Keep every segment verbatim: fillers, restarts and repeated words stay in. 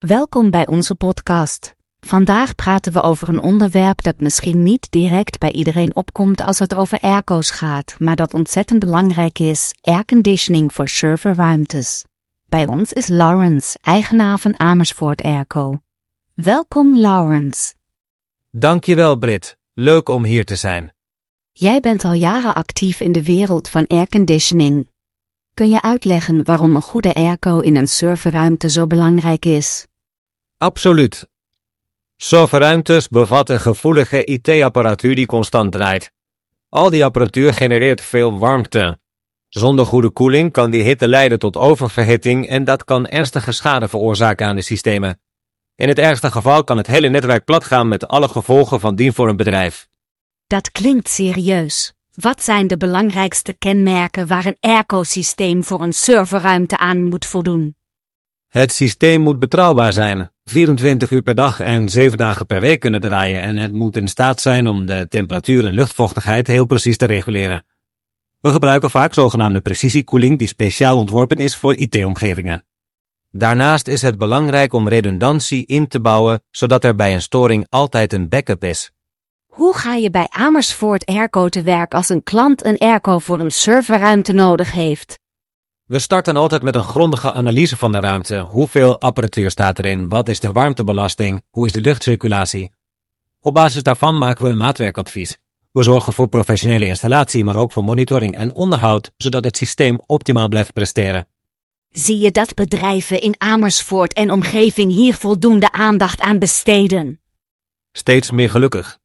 Welkom bij onze podcast. Vandaag praten we over een onderwerp dat misschien niet direct bij iedereen opkomt als het over airco's gaat, maar dat ontzettend belangrijk is: airconditioning voor serverruimtes. Bij ons is Lawrence, eigenaar van Amersfoort Airco. Welkom Lawrence. Dankjewel Brit, leuk om hier te zijn. Jij bent al jaren actief in de wereld van airconditioning. Kun je uitleggen waarom een goede airco in een serverruimte zo belangrijk is? Absoluut. Serverruimtes bevatten gevoelige I T-apparatuur die constant draait. Al die apparatuur genereert veel warmte. Zonder goede koeling kan die hitte leiden tot oververhitting en dat kan ernstige schade veroorzaken aan de systemen. In het ergste geval kan het hele netwerk platgaan met alle gevolgen van dien voor een bedrijf. Dat klinkt serieus. Wat zijn de belangrijkste kenmerken waar een airco-systeem voor een serverruimte aan moet voldoen? Het systeem moet betrouwbaar zijn, vierentwintig uur per dag en zeven dagen per week kunnen draaien en het moet in staat zijn om de temperatuur en luchtvochtigheid heel precies te reguleren. We gebruiken vaak zogenaamde precisiekoeling die speciaal ontworpen is voor I T-omgevingen. Daarnaast is het belangrijk om redundantie in te bouwen, zodat er bij een storing altijd een backup is. Hoe ga je bij Amersfoort Airco te werk als een klant een airco voor een serverruimte nodig heeft? We starten altijd met een grondige analyse van de ruimte. Hoeveel apparatuur staat erin? Wat is de warmtebelasting? Hoe is de luchtcirculatie? Op basis daarvan maken we een maatwerkadvies. We zorgen voor professionele installatie, maar ook voor monitoring en onderhoud, zodat het systeem optimaal blijft presteren. Zie je dat bedrijven in Amersfoort en omgeving hier voldoende aandacht aan besteden? Steeds meer gelukkig.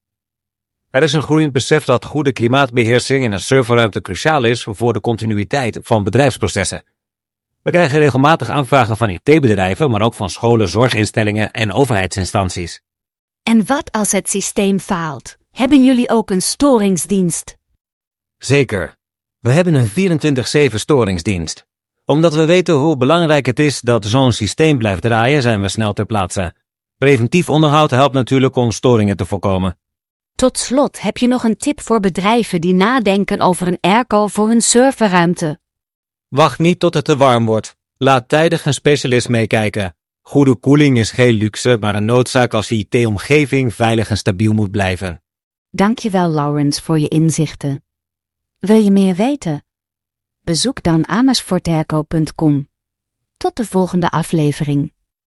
Er is een groeiend besef dat goede klimaatbeheersing in een serverruimte cruciaal is voor de continuïteit van bedrijfsprocessen. We krijgen regelmatig aanvragen van I T-bedrijven, maar ook van scholen, zorginstellingen en overheidsinstanties. En wat als het systeem faalt? Hebben jullie ook een storingsdienst? Zeker. We hebben een vierentwintig zeven storingsdienst. Omdat we weten hoe belangrijk het is dat zo'n systeem blijft draaien, zijn we snel ter plaatse. Preventief onderhoud helpt natuurlijk om storingen te voorkomen. Tot slot, heb je nog een tip voor bedrijven die nadenken over een airco voor hun serverruimte? Wacht niet tot het te warm wordt. Laat tijdig een specialist meekijken. Goede koeling is geen luxe, maar een noodzaak als je I T-omgeving veilig en stabiel moet blijven. Dankjewel Lawrence voor je inzichten. Wil je meer weten? Bezoek dan amersfoort airco punt com. Tot de volgende aflevering.